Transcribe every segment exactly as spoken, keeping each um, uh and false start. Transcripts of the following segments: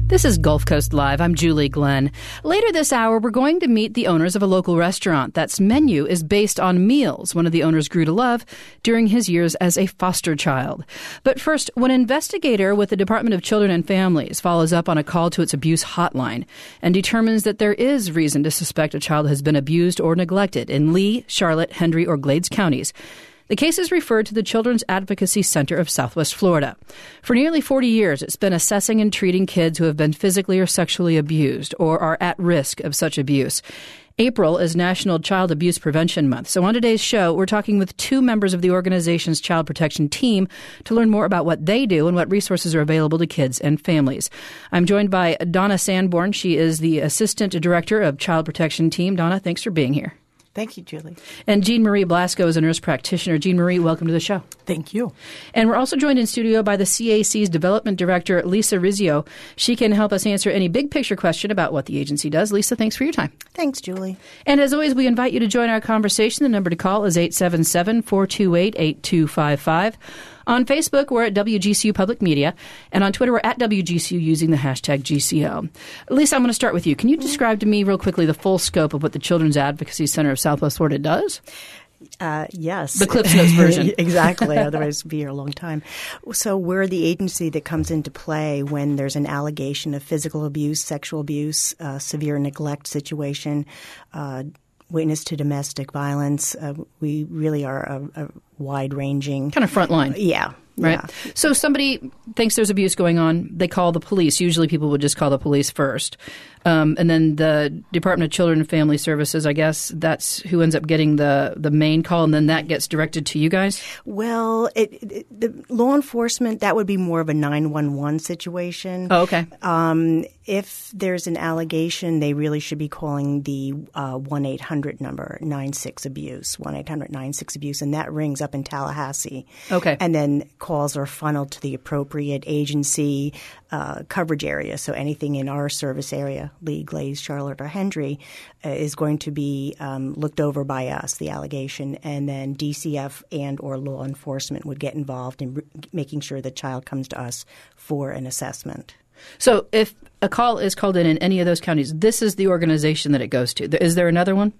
This is Gulf Coast Live. I'm Julie Glenn. Later this hour, we're going to meet the owners of a local restaurant that's menu is based on meals one of the owners grew to love during his years as a foster child. But first, when an investigator with the Department of Children and Families follows up on a call to its abuse hotline and determines that there is reason to suspect a child has been abused or neglected in Lee, Charlotte, Hendry, or Glades counties, the case is referred to the Children's Advocacy Center of Southwest Florida. For nearly forty years, it's been assessing and treating kids who have been physically or sexually abused or are at risk of such abuse. April is National Child Abuse Prevention Month. So on today's show, we're talking with two members of the organization's child protection team to learn more about what they do and what resources are available to kids and families. I'm joined by Donna Sanborn. She is the Assistant Director of Child Protection Team. Donna, thanks for being here. Thank you, Julie. And Jean Marie Blasco is a nurse practitioner. Jean Marie, welcome to the show. Thank you. And we're also joined in studio by the C A C's Development Director, Lisa Rizzio. She can help us answer any big picture question about what the agency does. Lisa, thanks for your time. Thanks, Julie. And as always, we invite you to join our conversation. The number to call is eight seven seven, four two eight, eight two five five. On Facebook, we're at W G C U Public Media, and on Twitter, we're at W G C U using the hashtag G C O. Lisa, I'm going to start with you. Can you describe to me real quickly the full scope of what the Children's Advocacy Center of Southwest Florida does? Uh, yes. The Clips Notes version. Exactly. Otherwise, it'd be here a long time. So we're the agency that comes into play when there's an allegation of physical abuse, sexual abuse, uh, severe neglect situation, uh, witness to domestic violence. Uh, we really are a, a wide-ranging kind of front line. Yeah. Right. Yeah. So somebody thinks there's abuse going on. They call the police. Usually people would just call the police first. Um, and then the Department of Children and Family Services, I guess, that's who ends up getting the, the main call, and then that gets directed to you guys? Well, it, it, the law enforcement, that would be more of a nine one one situation. Oh, okay. Um, if there's an allegation, they really should be calling the uh, one eight hundred number, nine six abuse, one eight hundred nine six abuse, and that rings up in Tallahassee. Okay. And then calls are funneled to the appropriate agency uh, coverage area. So anything in our service area, Lee, Glades, Charlotte, or Hendry, uh, is going to be um, looked over by us, the allegation, and then D C F and or law enforcement would get involved in re- making sure the child comes to us for an assessment. So if a call is called in in any of those counties, this is the organization that it goes to. Is there another one?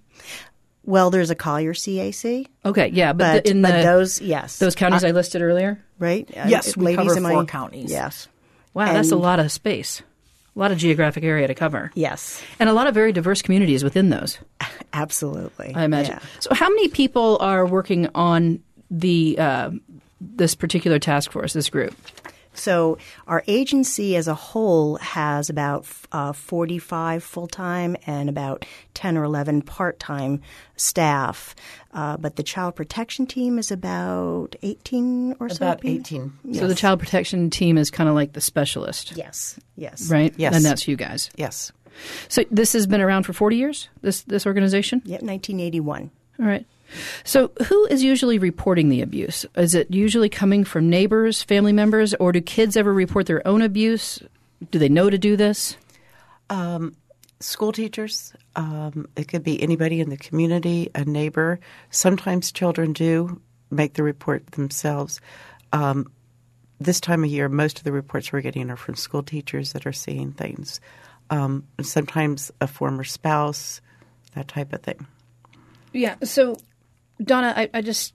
Well, there's a Collier C A C. Okay, yeah, but, But, the, in but the, those, yes. those counties Uh, I listed earlier? right? Yes, Uh, we ladies cover in four my- counties. Yes. Wow, And- that's a lot of space. A lot of geographic area to cover. Yes. And a lot of very diverse communities within those, Absolutely. I imagine. Yeah. So how many people are working on the uh, this particular task force, this group? So our agency as a whole has about uh, forty-five full-time and about ten or eleven part-time staff. Uh, but the child protection team is about eighteen or so About people. eighteen. Yes. So the child protection team is kind of like the specialist, Yes. Yes. right? Yes. And that's you guys. Yes. So this has been around for forty years, this this organization? Yep, nineteen eighty-one. All right. So who is usually reporting the abuse? Is it usually coming from neighbors, family members, or do kids ever report their own abuse? Do they know to do this? Um, school teachers. Um, it could be anybody in the community, a neighbor. Sometimes children do make the report themselves. Um, this time of year, most of the reports we're getting are from school teachers that are seeing things. Um, sometimes a former spouse, that type of thing. Yeah. So, Donna, I, I just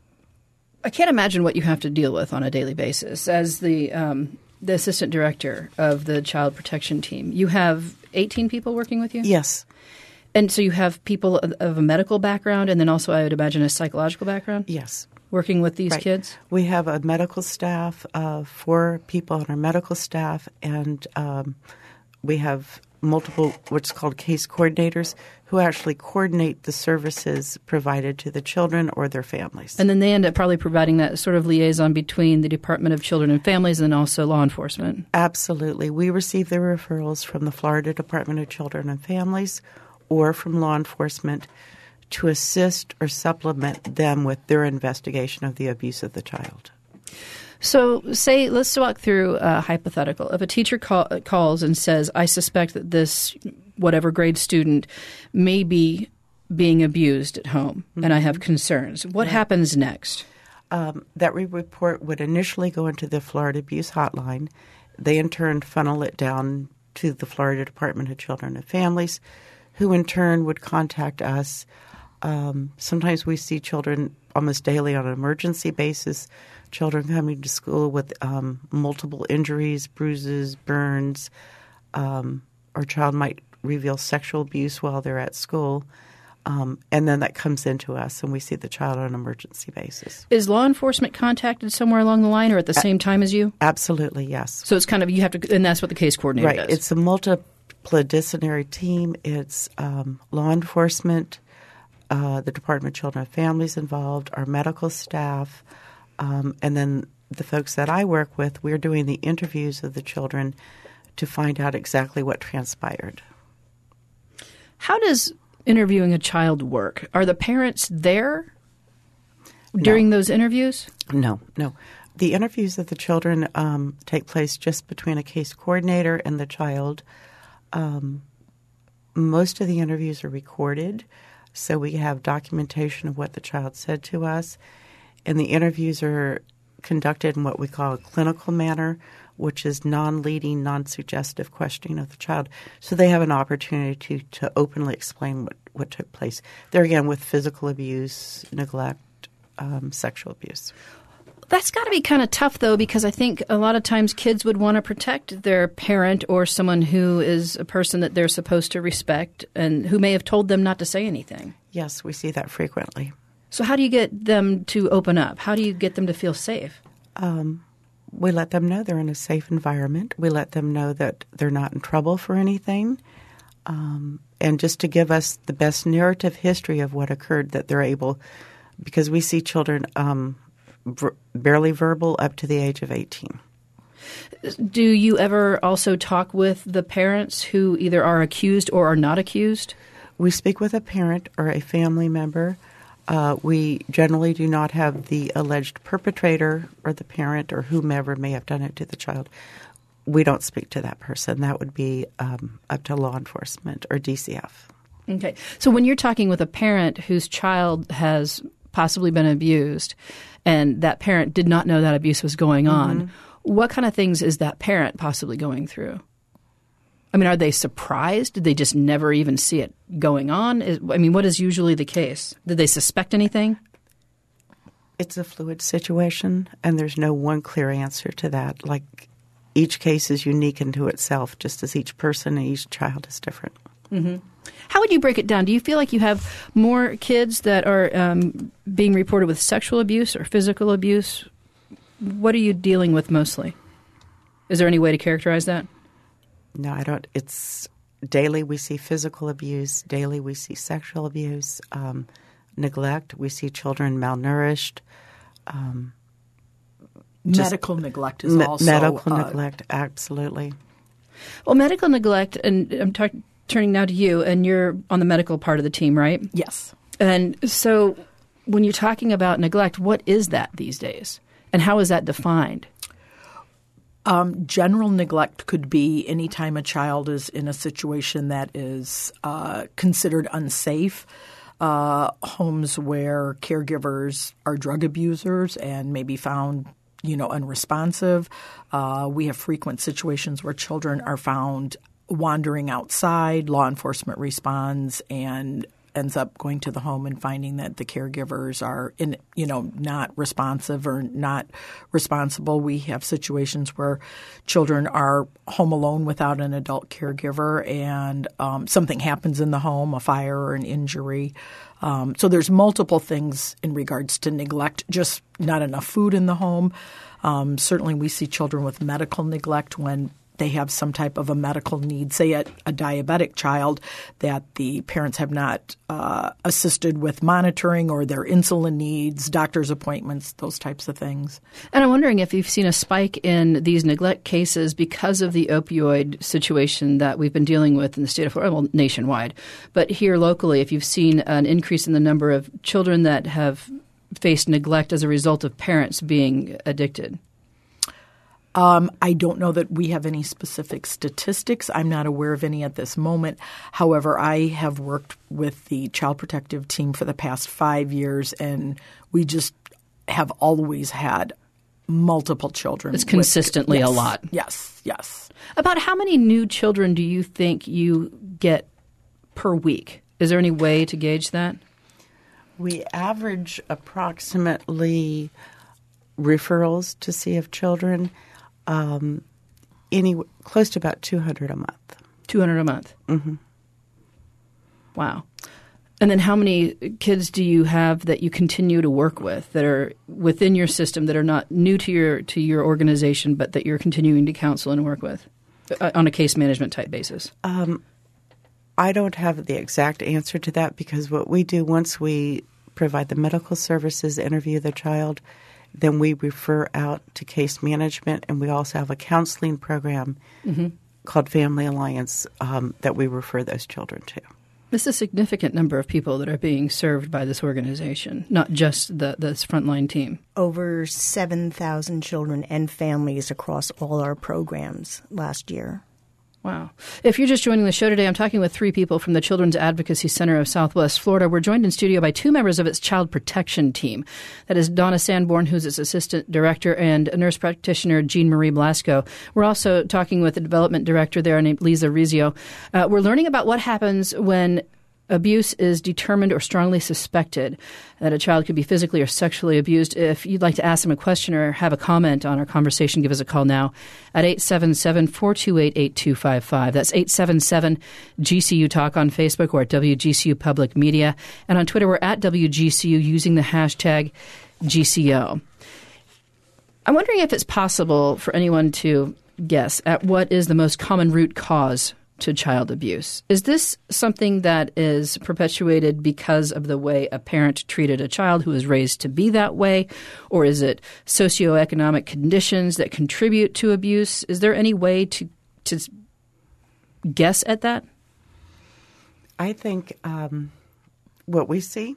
I can't imagine what you have to deal with on a daily basis as the um, the assistant director of the child protection team. You have eighteen people working with you? Yes. And so you have people of, of a medical background and then also, I would imagine, a psychological background? Yes. Working with these Right. kids? We have a medical staff, uh, four people on our medical staff, and um, we have multiple what's called case coordinators who actually coordinate the services provided to the children or their families. And then they end up probably providing that sort of liaison between the Department of Children and Families and also law enforcement. Absolutely. We receive the referrals from the Florida Department of Children and Families or from law enforcement to assist or supplement them with their investigation of the abuse of the child. So say, let's walk through a hypothetical. If a teacher call, calls and says, I suspect that this whatever grade student may be being abused at home, mm-hmm. and I have concerns, what yeah. happens next? Um, that report would initially go into the Florida Abuse Hotline. They in turn funnel it down to the Florida Department of Children and Families, who in turn would contact us. Um, sometimes we see children almost daily on an emergency basis, children coming to school with um, multiple injuries, bruises, burns. Um, our child might reveal sexual abuse while they're at school. Um, and then that comes into us, and we see the child on an emergency basis. Is law enforcement contacted somewhere along the line or at the same time as you? Absolutely, yes. So it's kind of, you have to, and that's what the case coordinator right. does. Right. It's a multidisciplinary team. It's um, law enforcement, uh, the Department of Children and Families involved, our medical staff, um, and then the folks that I work with. We're doing the interviews of the children to find out exactly what transpired. How does interviewing a child work? Are the parents there during no. those interviews? No, no. The interviews of the children um, take place just between a case coordinator and the child. Um, most of the interviews are recorded, so we have documentation of what the child said to us. And the interviews are conducted in what we call a clinical manner, which is non-leading, non-suggestive questioning of the child. So they have an opportunity to, to openly explain what, what took place. There again, with physical abuse, neglect, um, sexual abuse. That's got to be kind of tough, though, because I think a lot of times kids would want to protect their parent or someone who is a person that they're supposed to respect and who may have told them not to say anything. Yes, we see that frequently. So how do you get them to open up? How do you get them to feel safe? Um We let them know they're in a safe environment. We let them know that they're not in trouble for anything. Um, and just to give us the best narrative history of what occurred, that they're able, because we see children um, ver- barely verbal up to the age of eighteen. Do you ever also talk with the parents who either are accused or are not accused? We speak with a parent or a family member. Uh, we generally do not have the alleged perpetrator or the parent or whomever may have done it to the child. We don't speak to that person. That would be um, up to law enforcement or D C F. Okay. So when you're talking with a parent whose child has possibly been abused and that parent did not know that abuse was going on, mm-hmm. what kind of things is that parent possibly going through? I mean, are they surprised? Did they just never even see it going on? Is, I mean, what is usually the case? Did they suspect anything? It's a fluid situation, and there's no one clear answer to that. Like, each case is unique unto itself, just as each person and each child is different. Mm-hmm. How would you break it down? Do you feel like you have more kids that are um, being reported with sexual abuse or physical abuse? What are you dealing with mostly? Is there any way to characterize that? No, I don't. It's daily we see physical abuse. Daily we see sexual abuse, um, neglect. We see children malnourished. Um, medical neglect is me- also medical uh, neglect. Absolutely. Well, medical neglect, and I'm talk- turning now to you, and you're on the medical part of the team, right? Yes. And so, when you're talking about neglect, what is that these days, and how is that defined? Um, general neglect could be any time a child is in a situation that is uh, considered unsafe, uh, homes where caregivers are drug abusers and may be found, you know, unresponsive. Uh, we have frequent situations where children are found wandering outside. Law enforcement responds and ends up going to the home and finding that the caregivers are, in, you know, not responsive or not responsible. We have situations where children are home alone without an adult caregiver, and um, something happens in the home, a fire or an injury. Um, so there's multiple things in regards to neglect, just not enough food in the home. Um, certainly we see children with medical neglect when they have some type of a medical need, say a, a diabetic child, that the parents have not uh, assisted with monitoring or their insulin needs, doctor's appointments, those types of things. And I'm wondering if you've seen a spike in these neglect cases because of the opioid situation that we've been dealing with in the state of Florida, well, nationwide. But here locally, if you've seen an increase in the number of children that have faced neglect as a result of parents being addicted. Um, I don't know that we have any specific statistics. I'm not aware of any at this moment. However, I have worked with the Child Protective Team for the past five years, and we just have always had multiple children. It's consistently with, yes, a lot. Yes, yes. About how many new children do you think you get per week? Is there any way to gauge that? We average approximately referrals to C F Children, um, any close to about two hundred a month. two hundred a month? Mm-hmm. Wow. And then how many kids do you have that you continue to work with that are within your system that are not new to your to your organization but that you're continuing to counsel and work with uh, on a case management type basis? Um, I don't have the exact answer to that because what we do once we provide the medical services, interview the child, then we refer out to case management, and we also have a counseling program mm-hmm. called Family Alliance um, that we refer those children to. This is a significant number of people that are being served by this organization, not just the this frontline team. Over seven thousand children and families across all our programs last year. Wow. If you're just joining the show today, I'm talking with three people from the Children's Advocacy Center of Southwest Florida. We're joined in studio by two members of its child protection team. That is Donna Sanborn, who's its assistant director, and nurse practitioner Jean Marie Blasco. We're also talking with the development director there named Lisa Rizio. Uh, we're learning about what happens when abuse is determined or strongly suspected that a child could be physically or sexually abused. If you'd like to ask them a question or have a comment on our conversation, give us a call now at eight seven seven, four two eight, eight two five five. That's eight seven seven G C U Talk on Facebook or at W G C U Public Media. And on Twitter, we're at W G C U using the hashtag G C O. I'm wondering if it's possible for anyone to guess at what is the most common root cause to child abuse. Is this something that is perpetuated because of the way a parent treated a child who was raised to be that way? Or is it socioeconomic conditions that contribute to abuse? Is there any way to to guess at that? I think um, what we see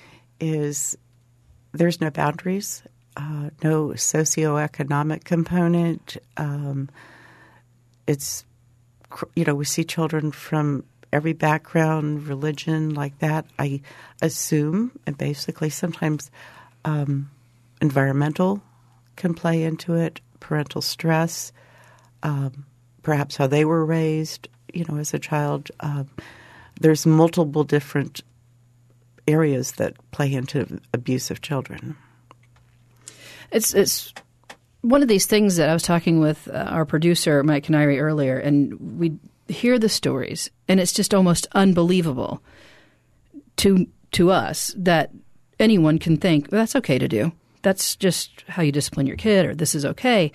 is there's no boundaries, uh, no socioeconomic component. Um, it's You know, we see children from every background, religion, like that. I assume, and basically sometimes um, environmental can play into it, parental stress, um, perhaps how they were raised, you know, as a child. Um, there's multiple different areas that play into abuse of children. It's it's. One of these things that I was talking with uh, our producer, Mike Canary, earlier, and we hear the stories, and it's just almost unbelievable to to us that anyone can think, well, that's okay to do. That's just how you discipline your kid, or this is okay.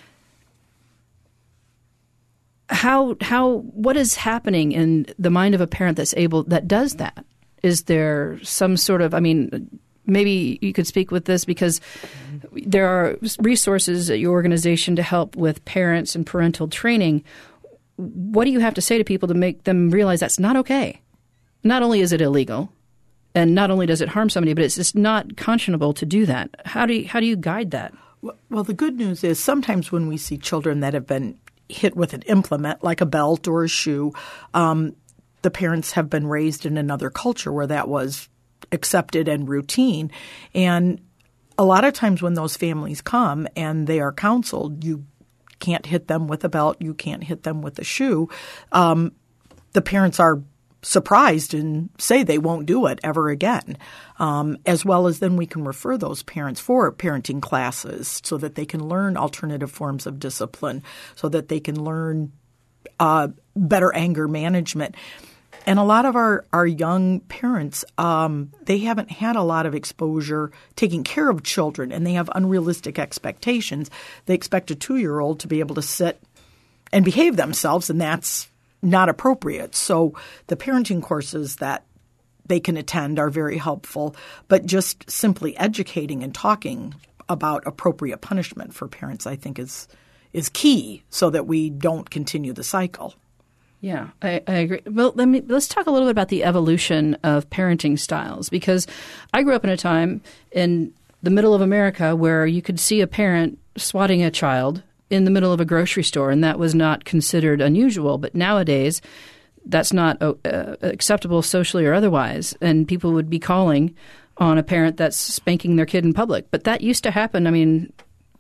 How how what is happening in the mind of a parent that's able that does that? Is there some sort of, I mean, maybe you could speak with this because there are resources at your organization to help with parents and parental training. What do you have to say to people to make them realize that's not okay? Not only is it illegal, and not only does it harm somebody, but it's just not conscionable to do that. How do you, how do you guide that? Well, the good news is sometimes when we see children that have been hit with an implement like a belt or a shoe, um, the parents have been raised in another culture where that was accepted and routine. And a lot of times when those families come and they are counseled, you can't hit them with a belt, you can't hit them with a shoe. Um, the parents are surprised and say they won't do it ever again, um, as well as then we can refer those parents for parenting classes so that they can learn alternative forms of discipline, so that they can learn uh, better anger management. And a lot of our, our young parents, um, they haven't had a lot of exposure taking care of children, and they have unrealistic expectations. They expect a two-year-old to be able to sit and behave themselves, and that's not appropriate. So the parenting courses that they can attend are very helpful, but just simply educating and talking about appropriate punishment for parents, I think, is is key so that we don't continue the cycle. Yeah, I, I agree. Well, let me let's talk a little bit about the evolution of parenting styles, because I grew up in a time in the middle of America where you could see a parent swatting a child in the middle of a grocery store, and that was not considered unusual. But nowadays, that's not uh, acceptable socially or otherwise, and people would be calling on a parent that's spanking their kid in public. But that used to happen. I mean,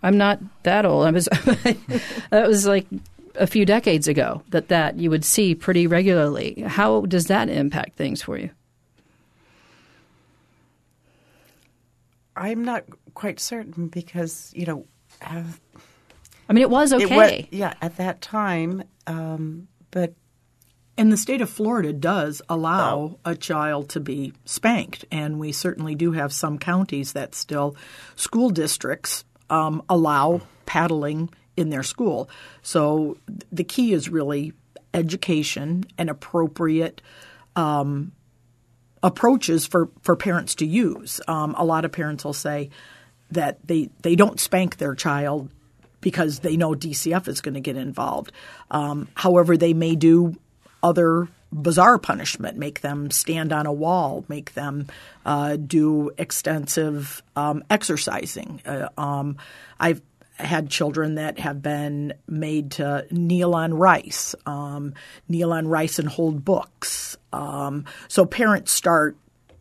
I'm not that old. I was that was like a few decades ago that that you would see pretty regularly. How does that impact things for you? I'm not quite certain because, you know, have, I mean, it was okay. It was, yeah, at that time, um, but and the state of Florida does allow oh. a child to be spanked, and we certainly do have some counties that still school districts um, allow paddling in their school. So the key is really education and appropriate um, approaches for, for parents to use. Um, a lot of parents will say that they, they don't spank their child because they know D C F is going to get involved. Um, however, they may do other bizarre punishment, make them stand on a wall, make them uh, do extensive um, exercising. Uh, um, I've had children that have been made to kneel on rice, um, kneel on rice and hold books. Um, so parents start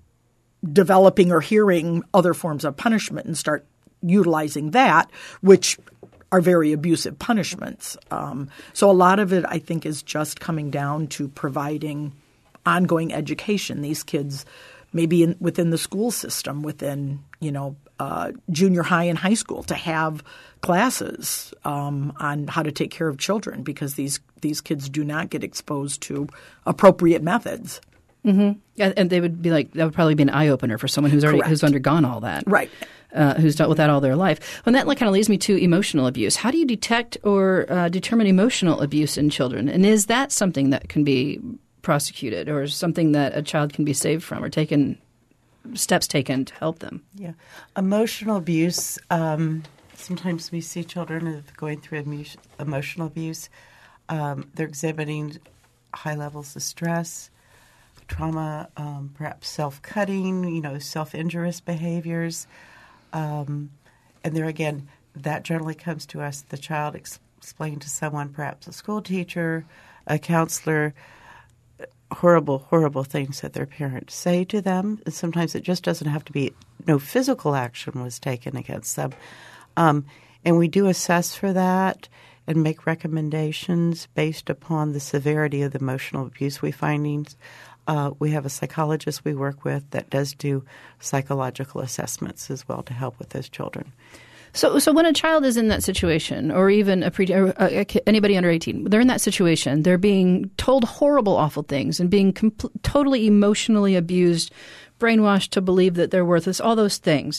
developing or hearing other forms of punishment and start utilizing that, which are very abusive punishments. Um, so a lot of it, I think, is just coming down to providing ongoing education. These kids maybe in, within the school system, within, you know, uh, junior high and high school, to have classes um, on how to take care of children, because these, these kids do not get exposed to appropriate methods. Mm-hmm. Yeah, and they would be like, that would probably be an eye-opener for someone who's already Correct. who's undergone all that. Right. Uh, who's dealt with that all their life. And that like, kind of leads me to emotional abuse. How do you detect or uh, determine emotional abuse in children? And is that something that can be prosecuted, or something that a child can be saved from, or taken steps taken to help them? Yeah. Emotional abuse, um, sometimes we see children going through emu- emotional abuse. Um, they're exhibiting high levels of stress, trauma, um, perhaps self-cutting, you know, self-injurious behaviors. Um, and there again, that generally comes to us, the child ex- explained to someone, perhaps a school teacher, a counselor, horrible, horrible things that their parents say to them. And sometimes it just doesn't have to be, no physical action was taken against them. Um, and we do assess for that and make recommendations based upon the severity of the emotional abuse we findings. Uh, we have a psychologist we work with that does do psychological assessments as well to help with those children. So, so when a child is in that situation, or even a pre, or a, a, anybody under eighteen, they're in that situation. They're being told horrible, awful things, and being compl- totally emotionally abused, brainwashed to believe that they're worthless. All those things.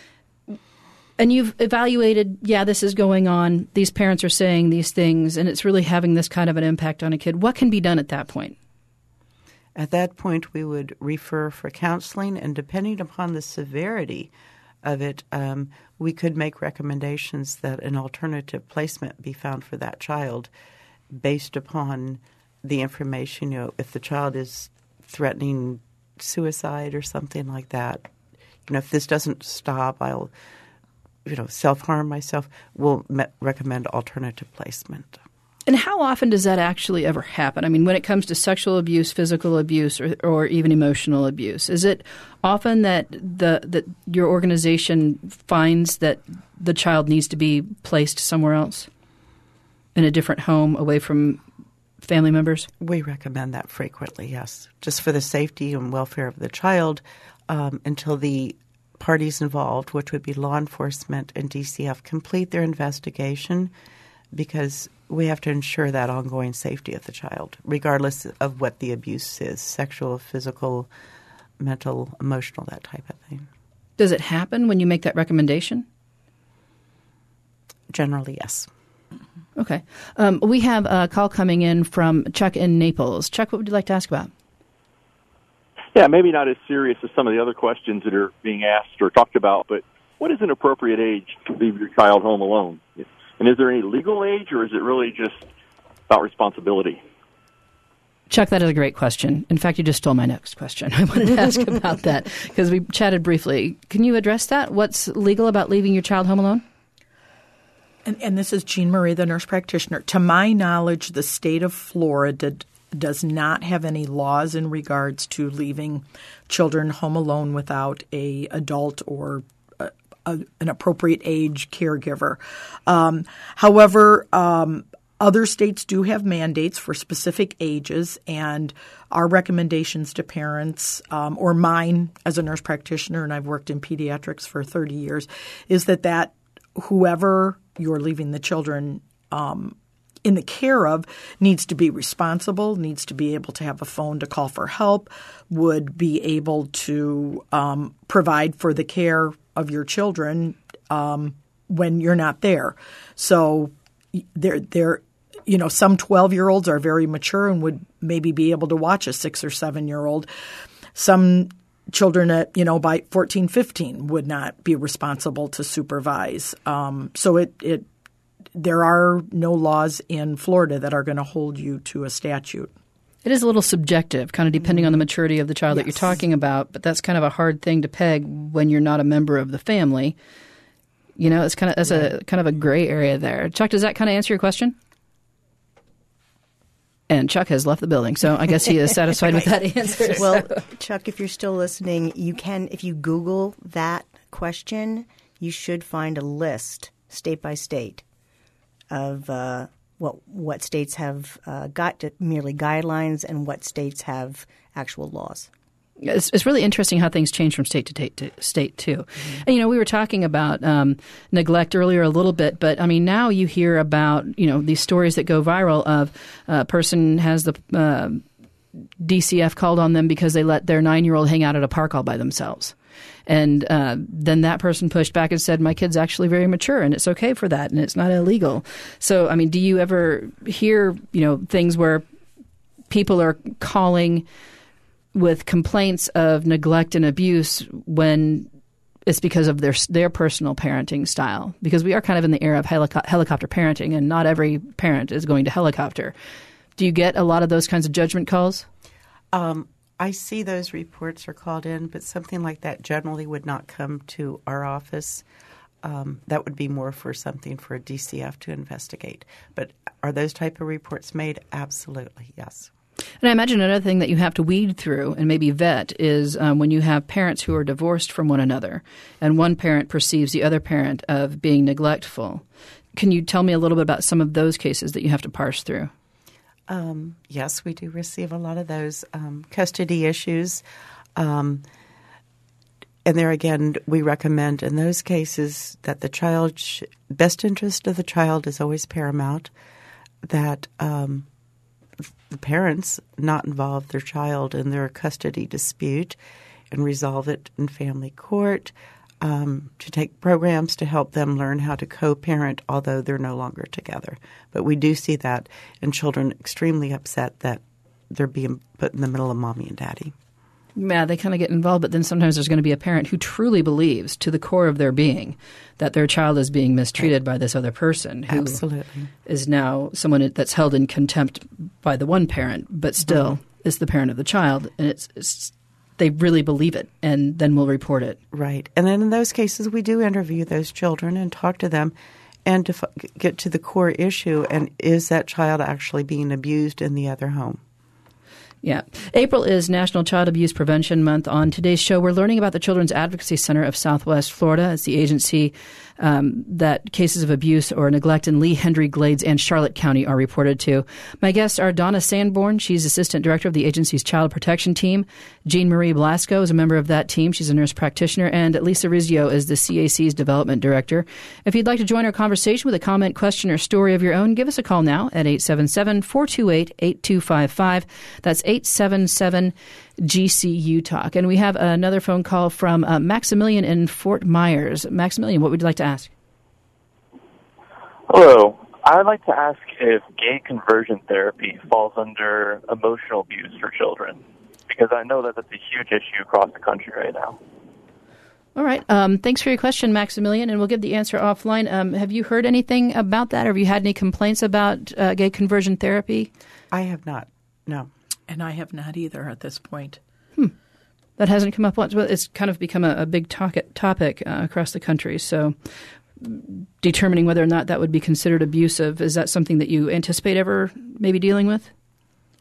And you've evaluated, yeah, this is going on. These parents are saying these things, and it's really having this kind of an impact on a kid. What can be done at that point? At that point, we would refer for counseling, and depending upon the severity of it, um, we could make recommendations that an alternative placement be found for that child based upon the information. You know, if the child is threatening suicide or something like that, you know, if this doesn't stop, I'll, you know, self-harm myself, we'll me- recommend alternative placement. And how often does that actually ever happen? I mean, when it comes to sexual abuse, physical abuse, or, or even emotional abuse, is it often that the that your organization finds that the child needs to be placed somewhere else, in a different home, away from family members? We recommend that frequently, yes, just for the safety and welfare of the child um, until the parties involved, which would be law enforcement and D C F, complete their investigation, because we have to ensure that ongoing safety of the child, regardless of what the abuse is, sexual, physical, mental, emotional, that type of thing. Does it happen when you make that recommendation? Generally, yes. Okay. Um, we have a call coming in from Chuck in Naples. Chuck, what would you like to ask about? Yeah, maybe not as serious as some of the other questions that are being asked or talked about, but what is an appropriate age to leave your child home alone? And is there any legal age, or is it really just about responsibility? Chuck, that is a great question. In fact, you just stole my next question. I wanted to ask about that because we chatted briefly. Can you address that? What's legal about leaving your child home alone? And, and this is Jean Marie, the nurse practitioner. To my knowledge, the state of Florida d- does not have any laws in regards to leaving children home alone without a adult or a, an appropriate age caregiver. Um, however, um, other states do have mandates for specific ages, and our recommendations to parents, um, or mine as a nurse practitioner, and I've worked in pediatrics for thirty years, is that that whoever you're leaving the children um, in the care of needs to be responsible, needs to be able to have a phone to call for help, would be able to um, provide for the care of your children um, when you're not there. So they're, they're, you know, some twelve-year-olds are very mature and would maybe be able to watch a six- or seven-year-old. Some children at, you know, by fourteen, fifteen would not be responsible to supervise. Um, so it, it there are no laws in Florida that are going to hold you to a statute. It is a little subjective, kind of depending on the maturity of the child Yes. that you're talking about, but that's kind of a hard thing to peg when you're not a member of the family. You know, it's kind of that's a kind of a gray area there. Chuck, does that kind of answer your question? And Chuck has left the building, so I guess he is satisfied with that answer. Well, Chuck, if you're still listening, you can, if you Google that question, you should find a list, state by state, of uh, what what states have uh, got to merely guidelines and what states have actual laws. It's, it's really interesting how things change from state to, ta- to state, too. Mm-hmm. And, you know, we were talking about um, neglect earlier a little bit, but, I mean, now you hear about, you know, these stories that go viral of a person has the uh, D C F called on them because they let their nine-year-old hang out at a park all by themselves. And uh, then that person pushed back and said, my kid's actually very mature and it's okay for that and it's not illegal. So, I mean, do you ever hear, you know, things where people are calling with complaints of neglect and abuse when it's because of their their personal parenting style? Because we are kind of in the era of helico- helicopter parenting, and not every parent is going to helicopter. Do you get a lot of those kinds of judgment calls? Um, I see those reports are called in, but something like that generally would not come to our office. Um, that would be more for something for a D C F to investigate. But are those type of reports made? Absolutely, yes. And I imagine another thing that you have to weed through and maybe vet is um, when you have parents who are divorced from one another and one parent perceives the other parent of being neglectful. Can you tell me a little bit about some of those cases that you have to parse through? Um, yes, we do receive a lot of those um, custody issues. Um, and there again, we recommend in those cases that the child sh- best interest of the child is always paramount, that um, the parents not involve their child in their custody dispute and resolve it in family court, um, to take programs to help them learn how to co-parent, although they're no longer together. But we do see that in children extremely upset that they're being put in the middle of mommy and daddy. Yeah, they kind of get involved, but then sometimes there's going to be a parent who truly believes to the core of their being that their child is being mistreated by this other person who Absolutely. is now someone that's held in contempt by the one parent, but still mm-hmm. is the parent of the child. And it's, it's they really believe it and then will report it. Right. And then in those cases, we do interview those children and talk to them and to f- get to the core issue. And is that child actually being abused in the other home? Yeah. April is National Child Abuse Prevention Month. On today's show, we're learning about the Children's Advocacy Center of Southwest Florida. It's the agency um, that cases of abuse or neglect in Lee, Hendry, Glades, and Charlotte County are reported to. My guests are Donna Sanborn. She's Assistant Director of the agency's Child Protection Team. Jean Marie Blasco is a member of that team. She's a nurse practitioner. And Lisa Rizzio is the C A C's Development Director. If you'd like to join our conversation with a comment, question, or story of your own, give us a call now at eight seven seven, four two eight, eight two five five. That's eight seven seven G C U Talk. And we have another phone call from uh, Maximilian in Fort Myers. Maximilian, what would you like to ask? Hello. I'd like to ask if gay conversion therapy falls under emotional abuse for children, because I know that that's a huge issue across the country right now. All right. Um, thanks for your question, Maximilian, and we'll give the answer offline. Um, have you heard anything about that, or have you had any complaints about uh, gay conversion therapy? I have not, no. And I have not either at this point. Hmm. That hasn't come up once. Well, it's kind of become a, a big talk, topic uh, across the country. So determining whether or not that would be considered abusive, is that something that you anticipate ever maybe dealing with?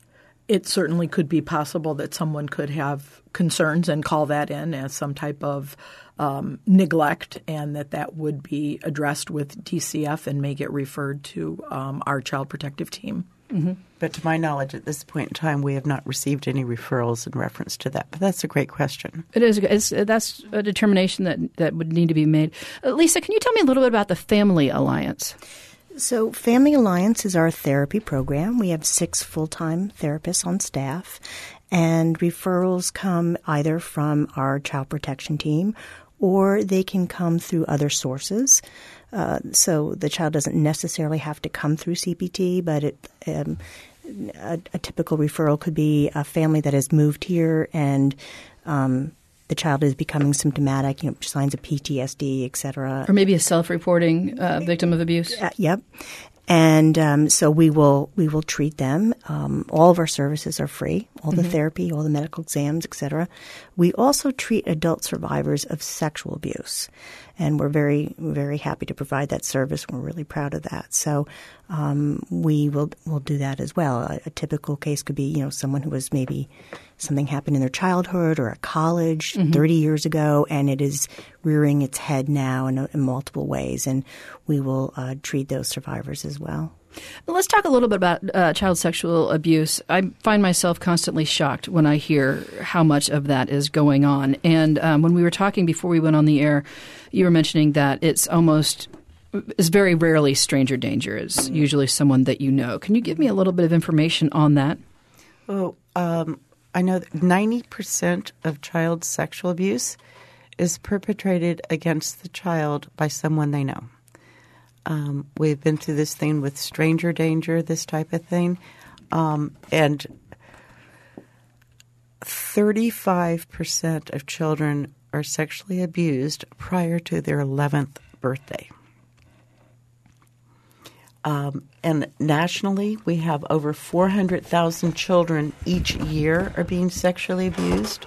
it certainly could be possible that someone could have concerns and call that in as some type of um, neglect, and that that would be addressed with D C F and may get referred to um, our Child Protective Team. Mm-hmm. But to my knowledge, at this point in time, we have not received any referrals in reference to that. But that's a great question. It is. It's, that's a determination that, that would need to be made. Uh, Lisa, can you tell me a little bit about the Family Alliance? So Family Alliance is our therapy program. We have six full-time therapists on staff, and referrals come either from our child protection team or they can come through other sources. Uh, so the child doesn't necessarily have to come through C P T, but it, um, a, a typical referral could be a family that has moved here and um, the child is becoming symptomatic, you know, signs of P T S D, et cetera. Or maybe a self-reporting uh, victim of abuse. Uh, yep. And um, so we will we will treat them. Um, all of our services are free, all the mm-hmm. therapy, all the medical exams, et cetera. We also treat adult survivors of sexual abuse, and we're very very happy to provide that service. We're really proud of that. So um, we will will do that as well. A, a typical case could be, you know, someone who was maybe something happened in their childhood or at college mm-hmm. thirty years ago, and it is rearing its head now in, in multiple ways, and we will uh, treat those survivors as well. Let's talk a little bit about uh, child sexual abuse. I find myself constantly shocked when I hear how much of that is going on. And um, when we were talking before we went on the air, you were mentioning that it's almost it's very rarely stranger danger. It's usually someone that you know. Can you give me a little bit of information on that? Well, um, I know that ninety percent of child sexual abuse is perpetrated against the child by someone they know. Um, we've been through this thing with stranger danger, this type of thing, um, and thirty-five percent of children are sexually abused prior to their eleventh birthday. Um, and nationally, we have over four hundred thousand children each year are being sexually abused.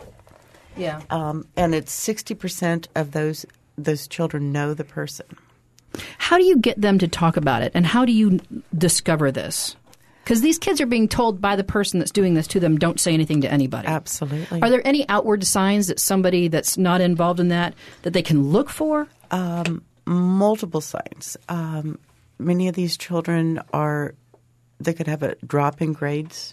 Yeah. Um, and it's sixty percent of those those children know the person. How do you get them to talk about it, and how do you discover this? Because these kids are being told by the person that's doing this to them, don't say anything to anybody. Absolutely. Are there any outward signs that somebody that's not involved in that, that they can look for? Um, multiple signs. Um, many of these children are, they could have a drop in grades.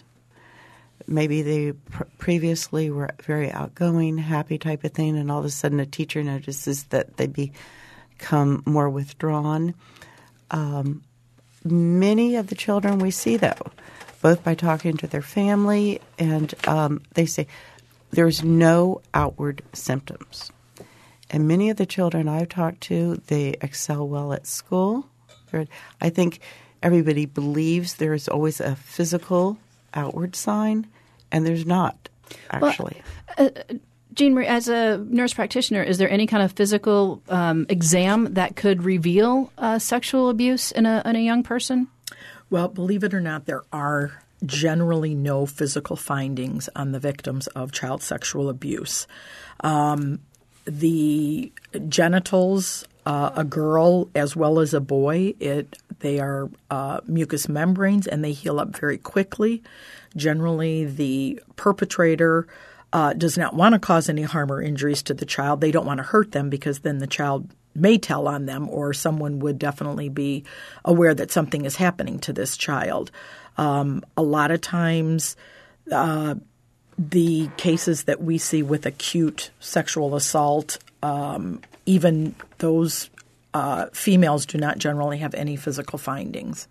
Maybe they pr- previously were very outgoing, happy type of thing, and all of a sudden a teacher notices that they become more withdrawn. Um, many of the children we see, though, both by talking to their family, and um, they say there's no outward symptoms. And many of the children I've talked to, they excel well at school. They're, I think everybody believes there is always a physical outward sign, and there's not, actually. Well, uh, Jean Marie, as a nurse practitioner, is there any kind of physical um, exam that could reveal uh, sexual abuse in a, in a young person? Well, believe it or not, there are generally no physical findings on the victims of child sexual abuse. Um, the genitals, uh, a girl as well as a boy, it they are uh, mucous membranes and they heal up very quickly. Generally, the perpetrator uh, does not want to cause any harm or injuries to the child. They don't want to hurt them because then the child may tell on them, or someone would definitely be aware that something is happening to this child. Um, a lot of times, uh, the cases that we see with acute sexual assault, um, even those uh, females do not generally have any physical findings.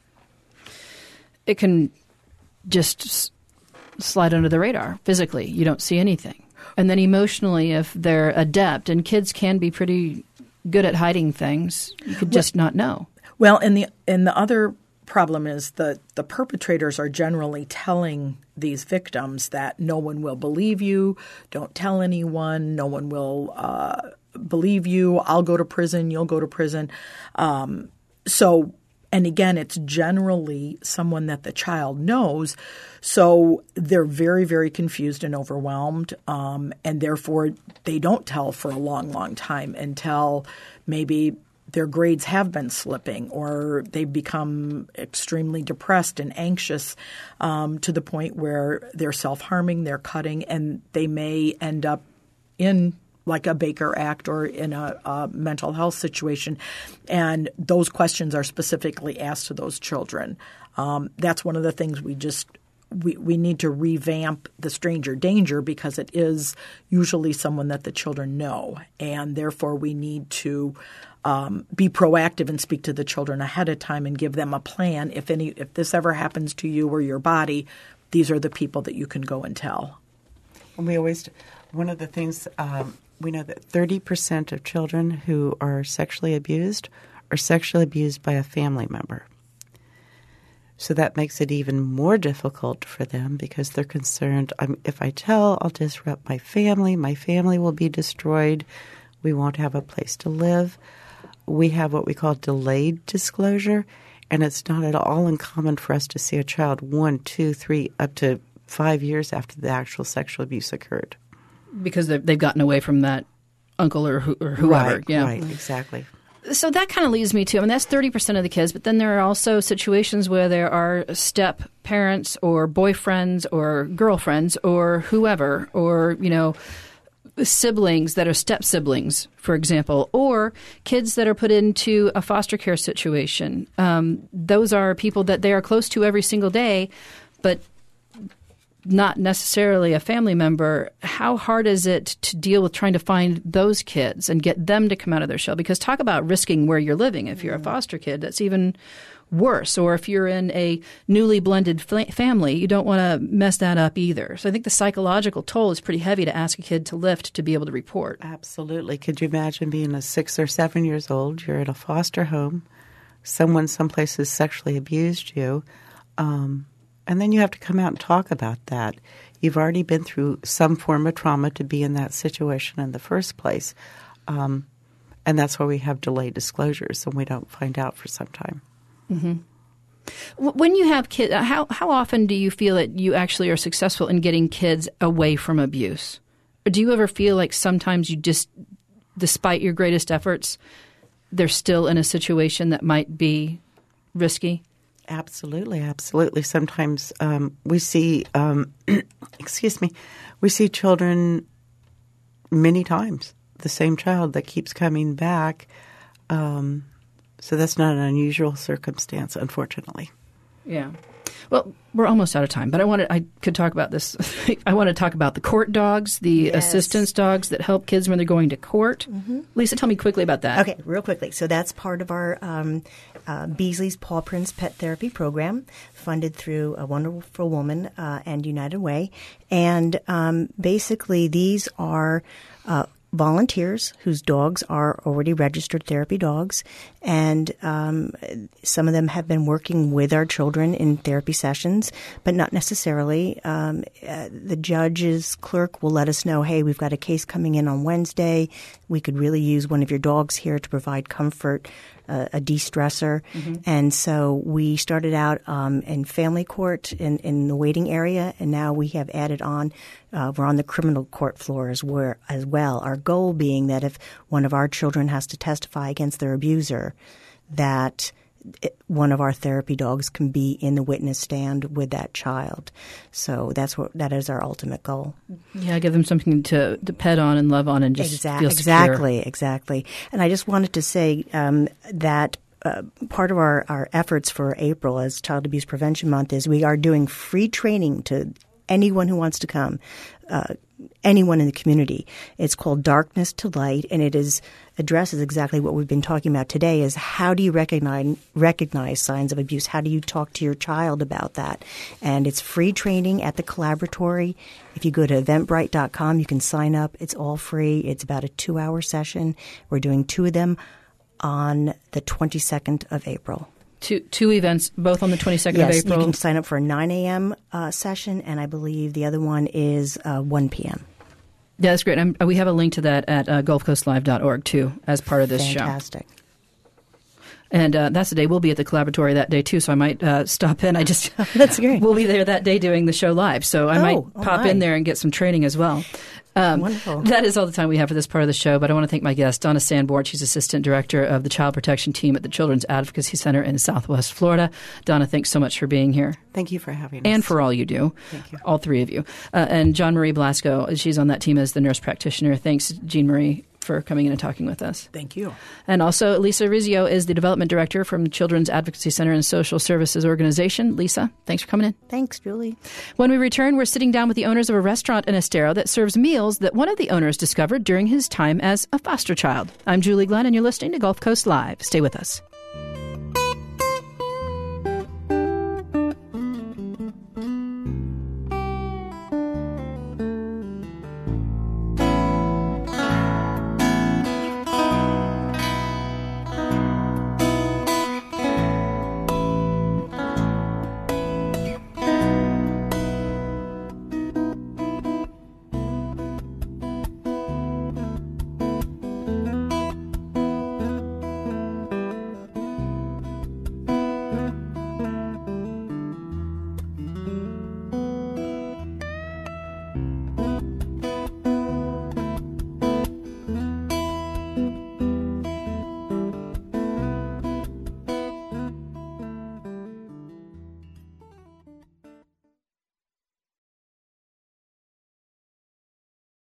It can just s- slide under the radar physically. You don't see anything. And then emotionally, if they're adept, and kids can be pretty good at hiding things, you could just not know. Well, and the and the other problem is that the perpetrators are generally telling these victims that no one will believe you, don't tell anyone, no one will uh, believe you, I'll go to prison, you'll go to prison. Um, so, and again, it's generally someone that the child knows, so they're very, very confused and overwhelmed, um, and therefore they don't tell for a long, long time until maybe their grades have been slipping, or they've become extremely depressed and anxious um, to the point where they're self-harming, they're cutting, and they may end up in like a Baker Act or in a, a mental health situation. And those questions are specifically asked to those children. Um, that's one of the things we just we, – we need to revamp the stranger danger, because it is usually someone that the children know. And therefore we need to um, be proactive and speak to the children ahead of time and give them a plan. If any – if this ever happens to you or your body, these are the people that you can go and tell. And we always – one of the things um, – we know that thirty percent of children who are sexually abused are sexually abused by a family member. So that makes it even more difficult for them, because they're concerned, um, if I tell, I'll disrupt my family. My family will be destroyed. We won't have a place to live. We have what we call delayed disclosure, and it's not at all uncommon for us to see a child one, two, three, up to five years after the actual sexual abuse occurred. Because they've gotten away from that uncle or, who, or whoever. Right, yeah. right, exactly. So that kind of leads me to, I mean, that's thirty percent of the kids, but then there are also situations where there are step parents or boyfriends or girlfriends or whoever, or, you know, siblings that are step siblings, for example, or kids that are put into a foster care situation. Um, those are people that they are close to every single day, but not necessarily a family member. How hard is it to deal with trying to find those kids and get them to come out of their shell? Because talk about risking where you're living. If you're a foster kid, that's even worse. Or if you're in a newly blended fa- family, you don't want to mess that up either. So I think the psychological toll is pretty heavy to ask a kid to lift to be able to report. Absolutely. Could you imagine being a six or seven years old, you're in a foster home, someone someplace has sexually abused you, um, and then you have to come out and talk about that. You've already been through some form of trauma to be in that situation in the first place. Um, and that's why we have delayed disclosures, and we don't find out for some time. Mm-hmm. When you have kids, how, how often do you feel that you actually are successful in getting kids away from abuse? Or do you ever feel like sometimes you just, despite your greatest efforts, they're still in a situation that might be risky? Absolutely, absolutely. Sometimes um, we see, um, excuse me, we see children many times, the same child that keeps coming back. Um, so that's not an unusual circumstance, unfortunately. Yeah. Well, we're almost out of time, but I wanted I could talk about this. I want to talk about the court dogs, the Yes. assistance dogs that help kids when they're going to court. Mm-hmm. Lisa, tell me quickly about that. Okay, real quickly. So that's part of our um, uh, Beasley's Paw Prints Pet Therapy Program, funded through A Wonderful Woman uh, and United Way. And um, basically these are uh, volunteers whose dogs are already registered therapy dogs, and um, some of them have been working with our children in therapy sessions, but not necessarily. Um, uh, the judge's clerk will let us know, hey, we've got a case coming in on Wednesday. We could really use one of your dogs here to provide comfort, uh, a de-stressor. Mm-hmm. And so we started out um, in family court in, in the waiting area, and now we have added on, uh, we're on the criminal court floor as, where, as well. Our goal being that if one of our children has to testify against their abuser, that it, one of our therapy dogs can be in the witness stand with that child. So that's what that is our ultimate goal. Yeah, give them something to, to pet on and love on and just exactly, feel secure. Exactly, exactly. And I just wanted to say um, that uh, part of our, our efforts for April as Child Abuse Prevention Month is we are doing free training to anyone who wants to come, uh, anyone in the community. It's called Darkness to Light, and it is addresses exactly what we've been talking about today, is how do you recognize recognize signs of abuse? How do you talk to your child about that? And it's free training at the Collaboratory. If you go to eventbrite dot com, you can sign up. It's all free. It's about a two-hour session. We're doing two of them on the twenty-second of April. Two two events, both on the twenty-second yes, of April. You can sign up for a nine a.m. Uh, session, and I believe the other one is uh, one p.m. Yeah, that's great. I'm, we have a link to that at uh, gulf coast live dot org, too, as part of this Fantastic. show. And uh, that's the day. We'll be at the Collaboratory that day, too, so I might uh, stop in. I just That's great. We'll be there that day doing the show live, so I oh, might oh pop my. in there and get some training as well. Um, Wonderful. That is all the time we have for this part of the show, but I want to thank my guest, Donna Sanborn. She's Assistant Director of the Child Protection Team at the Children's Advocacy Center in Southwest Florida. Donna, thanks so much for being here. Thank you for having us. And for all you do. Thank you. All three of you. Uh, and John Marie Blasco, she's on that team as the nurse practitioner. Thanks, Jean Marie, for coming in and talking with us. Thank you. And also, Lisa Rizzio is the Development Director from the Children's Advocacy Center and Social Services Organization. Lisa, thanks for coming in. Thanks, Julie. When we return, we're sitting down with the owners of a restaurant in Estero that serves meals that one of the owners discovered during his time as a foster child. I'm Julie Glenn, and you're listening to Gulf Coast Live. Stay with us.